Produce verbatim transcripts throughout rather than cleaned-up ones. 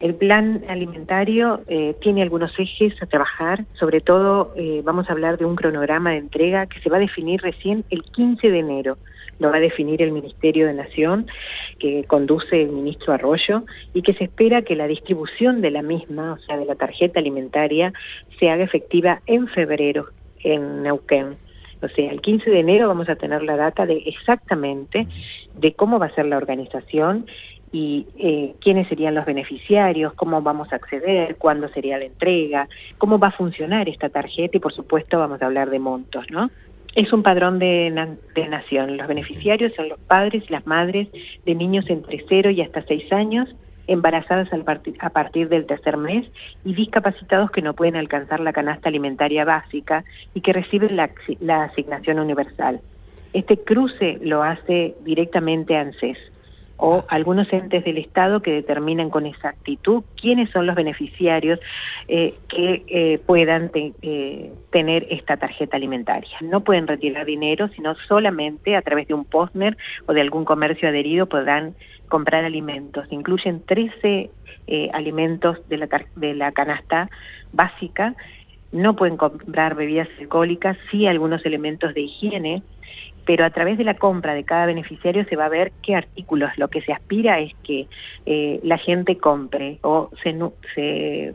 el plan alimentario eh, tiene algunos ejes a trabajar, sobre todo eh, vamos a hablar de un cronograma de entrega que se va a definir recién el quince de enero. Lo va a definir el Ministerio de Nación, que conduce el ministro Arroyo, y que se espera que la distribución de la misma, o sea, de la tarjeta alimentaria, se haga efectiva en febrero en Neuquén. O sea, el quince de enero vamos a tener la data de exactamente de cómo va a ser la organización y eh, quiénes serían los beneficiarios, cómo vamos a acceder, cuándo sería la entrega, cómo va a funcionar esta tarjeta y por supuesto vamos a hablar de montos, ¿no? Es un padrón de, na de nación. Los beneficiarios son los padres y las madres de niños entre cero y hasta seis años, embarazadas al partir, a partir del tercer mes y discapacitados que no pueden alcanzar la canasta alimentaria básica y que reciben la, la asignación universal. Este cruce lo hace directamente ANSES o algunos entes del Estado que determinan con exactitud quiénes son los beneficiarios eh, que eh, puedan te, eh, tener esta tarjeta alimentaria. No pueden retirar dinero, sino solamente a través de un postner o de algún comercio adherido podrán comprar alimentos. Incluyen trece eh, alimentos de la, de la canasta básica. No pueden comprar bebidas alcohólicas, sí algunos elementos de higiene, pero a través de la compra de cada beneficiario se va a ver qué artículos. Lo que se aspira es que eh, la gente compre o se, se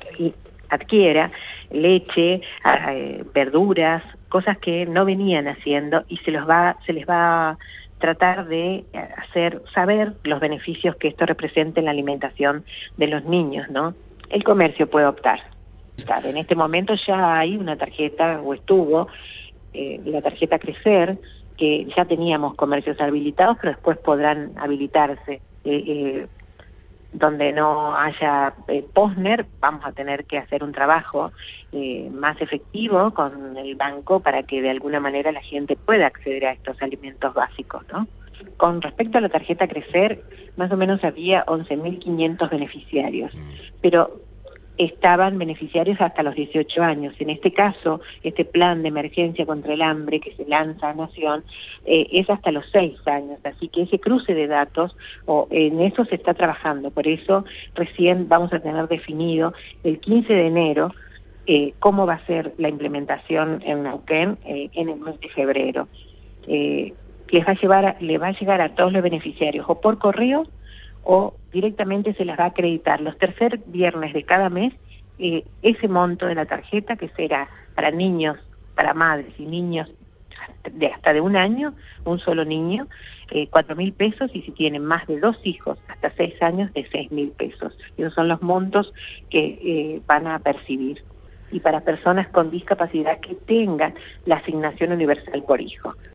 adquiera leche, eh, verduras, cosas que no venían haciendo y se, los va, se les va a tratar de hacer saber los beneficios que esto representa en la alimentación de los niños, ¿no? El comercio puede optar. En este momento ya hay una tarjeta, o estuvo, eh, la tarjeta Crecer, que ya teníamos comercios habilitados, pero después podrán habilitarse. Eh, eh, donde no haya eh, postner, vamos a tener que hacer un trabajo eh, más efectivo con el banco para que de alguna manera la gente pueda acceder a estos alimentos básicos, ¿no? Con respecto a la tarjeta Crecer, más o menos había once mil quinientos beneficiarios, pero estaban beneficiarios hasta los dieciocho años. En este caso, este plan de emergencia contra el hambre que se lanza a Nación eh, es hasta los seis años, así que ese cruce de datos, o en eso se está trabajando, por eso recién vamos a tener definido el quince de enero eh, cómo va a ser la implementación en Neuquén eh, en el mes de febrero. Eh, les va a llevar a, le va a llegar a todos los beneficiarios o por correo o directamente se les va a acreditar los tercer viernes de cada mes eh, ese monto de la tarjeta que será para niños, para madres y niños de hasta de un año, un solo niño, eh, cuatro mil pesos, y si tienen más de dos hijos hasta seis años, de seis mil pesos. Esos son los montos que eh, van a percibir. Y para personas con discapacidad que tengan la asignación universal por hijo.